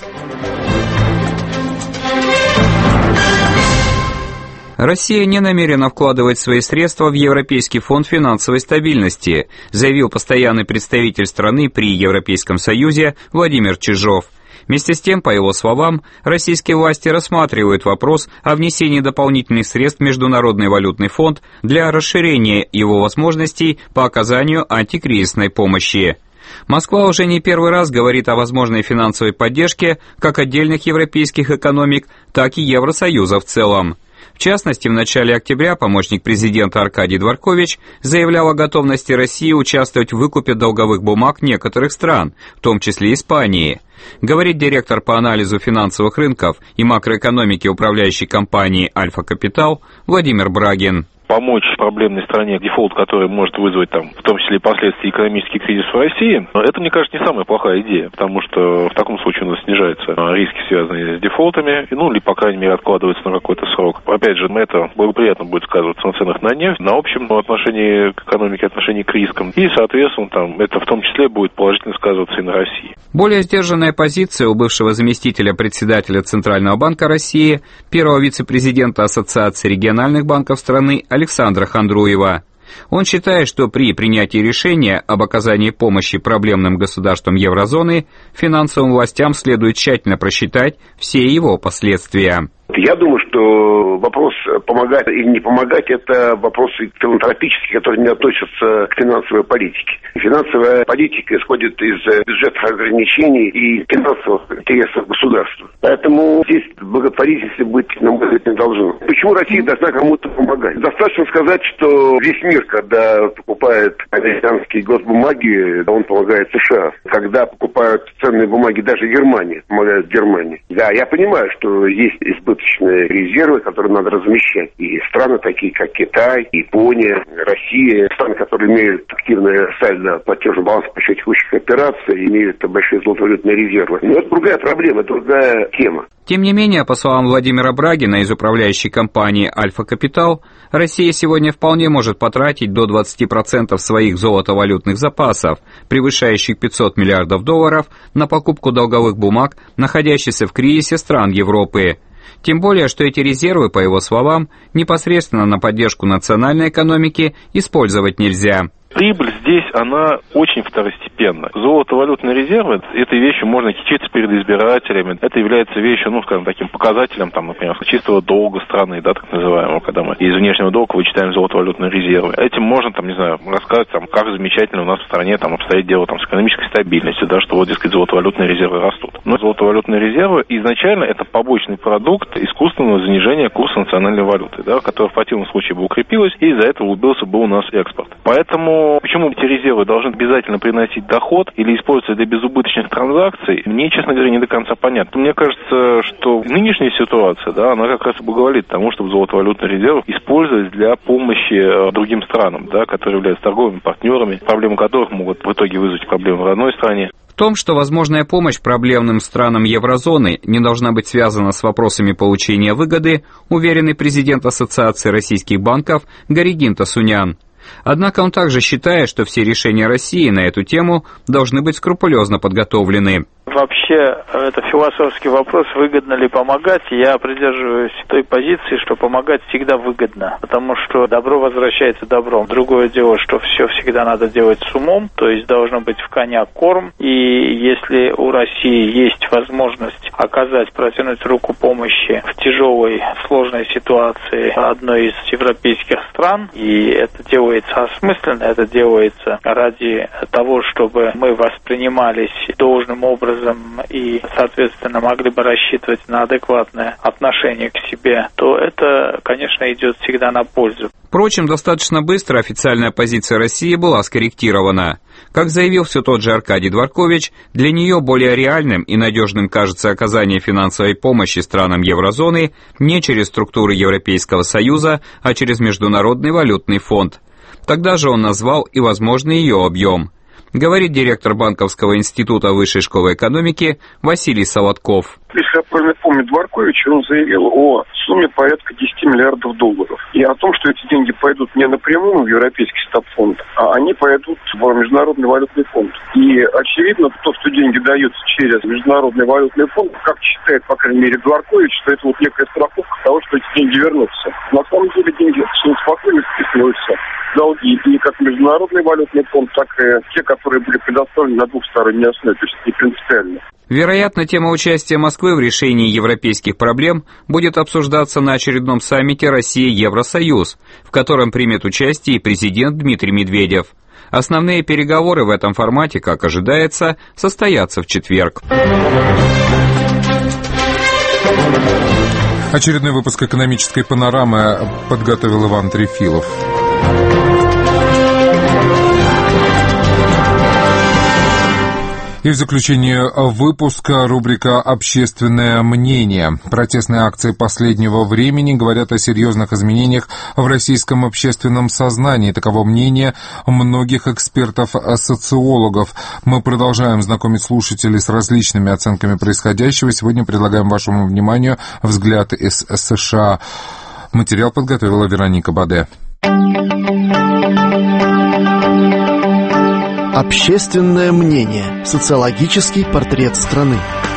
Россия не намерена вкладывать свои средства в Европейский фонд финансовой стабильности, заявил постоянный представитель страны при Европейском Союзе Владимир Чижов. Вместе с тем, по его словам, российские власти рассматривают вопрос о внесении дополнительных средств в Международный валютный фонд для расширения его возможностей по оказанию антикризисной помощи. Москва уже не первый раз говорит о возможной финансовой поддержке как отдельных европейских экономик, так и Евросоюза в целом. В частности, в начале октября помощник президента Аркадий Дворкович заявлял о готовности России участвовать в выкупе долговых бумаг некоторых стран, в том числе Испании. Говорит директор по анализу финансовых рынков и макроэкономики управляющей компании «Альфа Капитал» Владимир Брагин. Помочь проблемной стране, дефолт, который может вызвать, там, в том числе и последствия экономический кризис в России, это, мне кажется, не самая плохая идея, потому что в таком случае у нас снижаются риски, связанные с дефолтами, ну, или, по крайней мере, откладываются на какой-то срок. Опять же, это благоприятно будет сказываться на ценах на нефть, на общем отношении к экономике, отношении к рискам, и, соответственно, там, это в том числе будет положительно сказываться и на России. Более сдержанная позиция у бывшего заместителя председателя Центрального банка России, первого вице-президента Ассоциации региональных банков страны Александра Хандруева. Он считает, что при принятии решения об оказании помощи проблемным государствам еврозоны финансовым властям следует тщательно просчитать все его последствия. Я думаю, что вопрос помогать или не помогать – это вопросы филантропические, которые не относятся к финансовой политике. Финансовая политика исходит из бюджетных ограничений и финансовых интересов государства. Поэтому здесь благотворительности быть, на мой взгляд, не должно. Почему Россия должна кому-то помогать? Достаточно сказать, что весь мир, когда покупает американские госбумаги, он помогает США. Когда покупают ценные бумаги, даже Германия помогает Германии. Да, я понимаю, что есть избыточные резервы, которые надо размещать. И страны такие, как Китай, Япония, Россия, страны, которые имеют активное сальдо платежный баланс по счету текущих операций, имеют большие золотовалютные резервы. Но это другая проблема, другая тема. Тем не менее, по словам Владимира Брагина из управляющей компании «Альфа Капитал», Россия сегодня вполне может потратить до двадцати процентов своих золотовалютных запасов, превышающих пятьсот миллиардов долларов, на покупку долговых бумаг, находящихся в кризисе стран Европы. Тем более, что эти резервы, по его словам, непосредственно на поддержку национальной экономики использовать нельзя. Прибыль здесь, она очень второстепенна. Золотовалютные резервы, этой вещью можно кичиться перед избирателями. Это является вещью, ну, скажем, таким показателем, там, например, чистого долга страны, да, так называемого, когда мы из внешнего долга вычитаем золотовалютные резервы. Этим можно, там, не знаю, рассказать, там, как замечательно у нас в стране, там, обстоит дело, там, с экономической стабильностью, да, что вот, дескать, золотовалютные резервы растут. Но золотовалютные резервы изначально это побочный продукт искусственного занижения курса национальной валюты, да, который в противном случае бы укрепилась, и из-за этого убился бы у нас экспорт. Поэтому почему эти резервы должны обязательно приносить доход или использоваться для безубыточных транзакций, мне, честно говоря, не до конца понятно. Мне кажется, что нынешняя ситуация, да, она как раз и благоволит тому, чтобы золотовалютные резервы использовать для помощи другим странам, да, которые являются торговыми партнерами, проблемы которых могут в итоге вызвать проблемы в родной стране. В том, что возможная помощь проблемным странам еврозоны не должна быть связана с вопросами получения выгоды, уверенный президент Ассоциации российских банков Горигин Тасунян. Однако он также считает, что все решения России на эту тему должны быть скрупулезно подготовлены. Вообще, это философский вопрос, выгодно ли помогать. Я придерживаюсь той позиции, что помогать всегда выгодно, потому что добро возвращается добром. Другое дело, что все всегда надо делать с умом, то есть должно быть в коня корм. И если у России есть возможность оказать, протянуть руку помощи в тяжелой, сложной ситуации одной из европейских стран, и это делается осмысленно, это делается ради того, чтобы мы воспринимались должным образом и, соответственно, могли бы рассчитывать на адекватное отношение к себе, то это, конечно, идет всегда на пользу. Впрочем, достаточно быстро официальная позиция России была скорректирована. Как заявил все тот же Аркадий Дворкович, для нее более реальным и надежным кажется оказание финансовой помощи странам еврозоны не через структуры Европейского Союза, а через Международный валютный фонд. Тогда же он назвал и возможный ее объем. Говорит директор Банковского института Высшей школы экономики Василий Солодков. Если я правильно помню Дворковича, он заявил о сумме порядка десять миллиардов долларов. И о том, что эти деньги пойдут не напрямую в Европейский стабфонд, а они пойдут в Международный валютный фонд. И очевидно, то, что деньги даются через Международный валютный фонд, как считает, по крайней мере, Дворкович, что это вот некая страховка того, что эти деньги вернутся. На самом деле деньги очень спокойно списываются. Долги и как Международный валютный фонд, так и те, которые были предоставлены на двухсторонней основе, то есть не принципиально. Вероятно, тема участия Москвы в решении европейских проблем будет обсуждаться на очередном саммите Россия-Евросоюз, в котором примет участие и президент Дмитрий Медведев. Основные переговоры в этом формате, как ожидается, состоятся в четверг. Очередной выпуск экономической панорамы подготовил Иван Трефилов. И в заключение выпуска рубрика «Общественное мнение». Протестные акции последнего времени говорят о серьезных изменениях в российском общественном сознании. Таково мнение многих экспертов-социологов. Мы продолжаем знакомить слушателей с различными оценками происходящего. Сегодня предлагаем вашему вниманию взгляд из США. Материал подготовила Вероника Баде. Общественное мнение. Социологический портрет страны.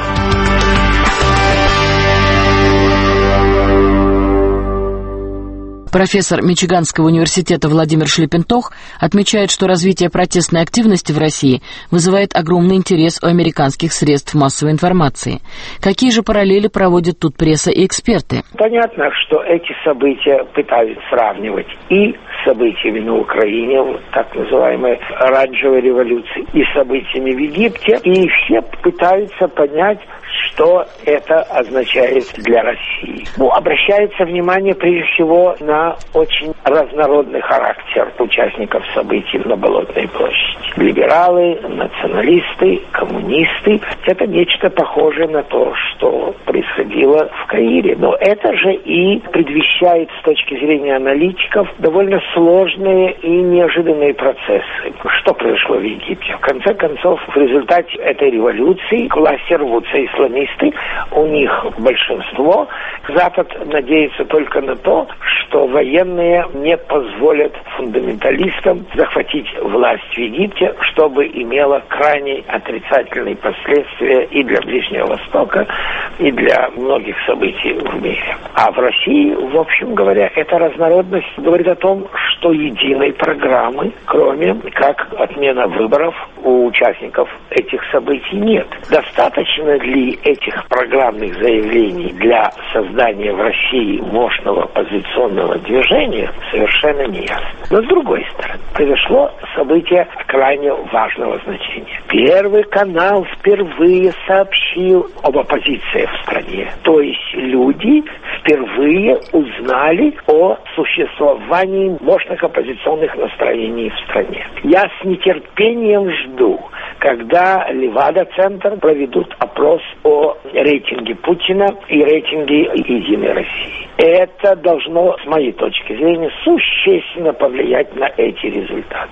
Профессор Мичиганского университета Владимир Шлепентох отмечает, что развитие протестной активности в России вызывает огромный интерес у американских средств массовой информации. Какие же параллели проводят тут пресса и эксперты? Понятно, что эти события пытаются сравнивать и с событиями на Украине, вот так называемой оранжевой революции, и событиями в Египте, и все пытаются понять, что это означает для России. Ну, обращается внимание прежде всего на очень разнородный характер участников событий на Болотной площади. Либералы, националисты, коммунисты. Это нечто похожее на то, что происходило в Каире. Но это же и предвещает с точки зрения аналитиков довольно сложные и неожиданные процессы. Что произошло в Египте? В конце концов, в результате этой революции к власти рвутся исламисты, у них большинство. Запад надеется только на то, что военные не позволят фундаменталистам захватить власть в Египте, чтобы имело крайне отрицательные последствия и для Ближнего Востока, и для многих событий в мире. А в России, в общем говоря, эта разнородность говорит о том, что единой программы, кроме как отмена выборов, у участников этих событий нет. Достаточно ли этих программных заявлений для создания в России мощного оппозиционного движения, совершенно неясно. Но с другой стороны, произошло событие крайне важного значения. Первый канал впервые сообщил об оппозиции в стране. То есть люди впервые узнали о существовании мощных оппозиционных настроений в стране. Я с нетерпением жду, когда Левада-центр проведут опрос о рейтинге Путина и рейтинге Единой России. Это должно, с моей точки зрения, существенно повлиять на эти результаты.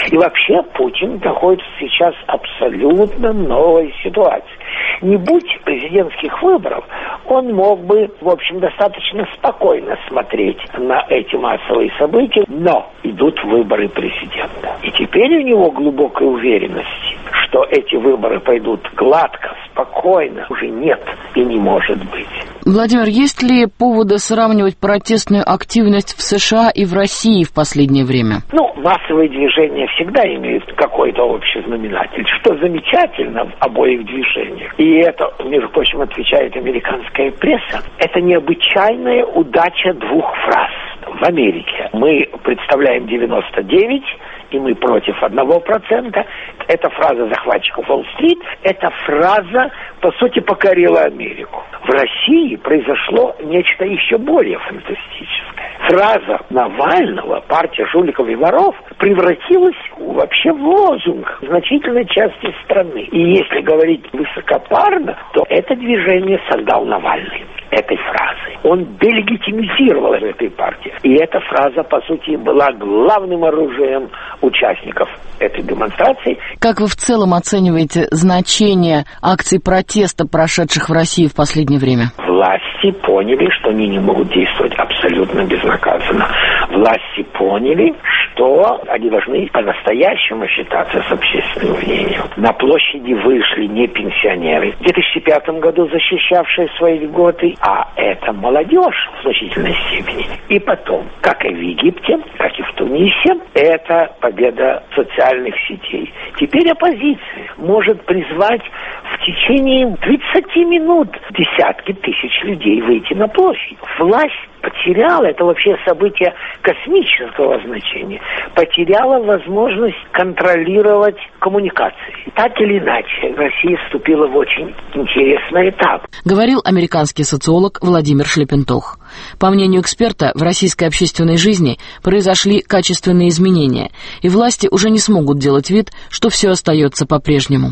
И вообще Путин находится сейчас в абсолютно новой ситуации. Не будь президентских выборов, он мог бы, в общем, достаточно спокойно смотреть на эти массовые события, но идут выборы президента. И теперь у него глубокой уверенности, что эти выборы пойдут гладко, спокойно, уже нет и не может быть. Владимир, есть ли поводы сравнивать протестную активность в США и в России в последнее время? Ну, массовые движения всегда имеют какой-то общий знаменатель, что замечательно в обоих движениях. И это, между прочим, отвечает американская пресса. Это необычайная удача двух фраз. В Америке мы представляем девяносто девять, и мы против одного процента. Эта фраза захватчиков Уолл-стрит, эта фраза, по сути, покорила Америку. В России произошло нечто еще более фантастическое. Фраза Навального «Партия жуликов и воров» превратилась вообще в лозунг значительной части страны. И если говорить высокопарно, то это движение создал Навальный этой фразой. Он делегитимизировал этой партии. И эта фраза, по сути, была главным оружием участников этой демонстрации. Как вы в целом оцениваете значение акций протеста, прошедших в России в последнее время? Власти поняли, что они не могут действовать абсолютно безнаказанно. Власти поняли, что они должны по-настоящему считаться с общественным мнением. На площади вышли не пенсионеры, в две тысячи пятом году защищавшие свои льготы, а это молодежь в значительной степени. И потом, как и в Египте, как и в Тунисе, это победа социальных сетей. Теперь оппозиция может призвать в течение тридцати минут десятки тысяч людей выйти на площадь. Власть потеряла, это вообще событие космического значения, потеряла возможность контролировать коммуникации. Так или иначе, Россия вступила в очень интересный этап. Говорил американский социолог Владимир Шлепентох. По мнению эксперта, в российской общественной жизни произошли качественные изменения, и власти уже не смогут делать вид, что все остается по-прежнему.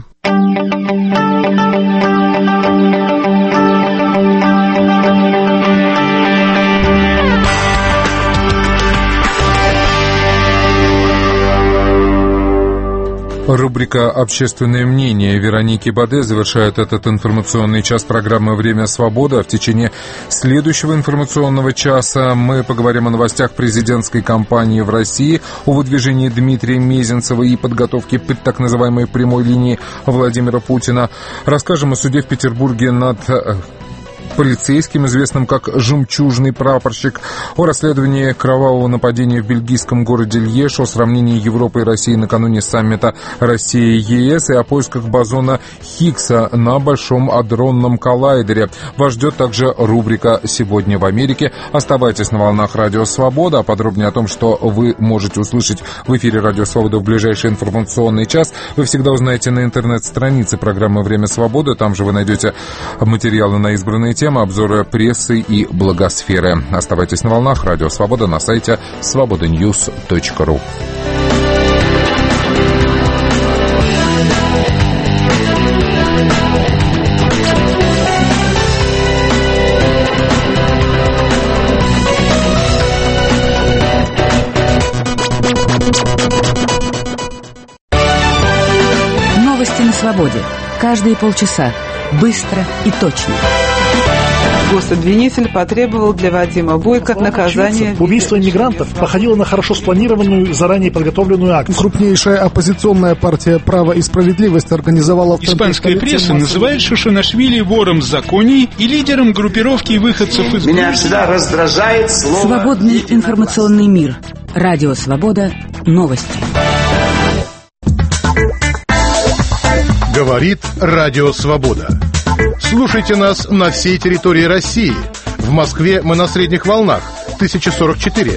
Рубрика «Общественное мнение» Вероники Баде завершает этот информационный час программы «Время свободы». А в течение следующего информационного часа мы поговорим о новостях президентской кампании в России, о выдвижении Дмитрия Мезенцева и подготовке под так называемой прямой линии Владимира Путина. Расскажем о суде в Петербурге над полицейским, известным как «Жемчужный прапорщик», о расследовании кровавого нападения в бельгийском городе Льеж, о сравнении Европы и России накануне саммита Россия-ЕС и о поисках бозона Хиггса на Большом адронном коллайдере. Вас ждет также рубрика «Сегодня в Америке». Оставайтесь на волнах Радио Свобода. А подробнее о том, что вы можете услышать в эфире Радио Свобода в ближайший информационный час, вы всегда узнаете на интернет-странице программы «Время свободы». Там же вы найдете материалы на избранные темы, обзоры прессы и благосферы. Оставайтесь на волнах Радио Свобода на сайте свобода ньюс точка ру. Новости на свободе. Каждые полчаса. Быстро и точно. Гособвинитель потребовал для Вадима Бойко наказания. Убийство иммигрантов походило на хорошо спланированную, заранее подготовленную акцию. Крупнейшая оппозиционная партия «Право и справедливость» организовала... Испанская пресса называет Шушанашвили вором законий и лидером группировки выходцев из... Меня всегда раздражает слово... Свободный информационный мир. Радио Свобода. Новости. Говорит Радио Свобода. Слушайте нас на всей территории России. В Москве мы на средних волнах тысяча сорок четыре.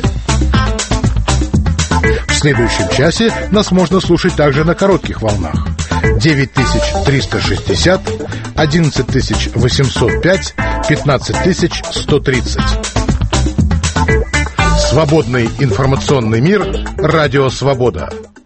В следующем часе нас можно слушать также на коротких волнах. девять тысяч триста шестьдесят, одиннадцать тысяч восемьсот пять, пятнадцать тысяч сто тридцать. Свободный информационный мир. Радио Свобода.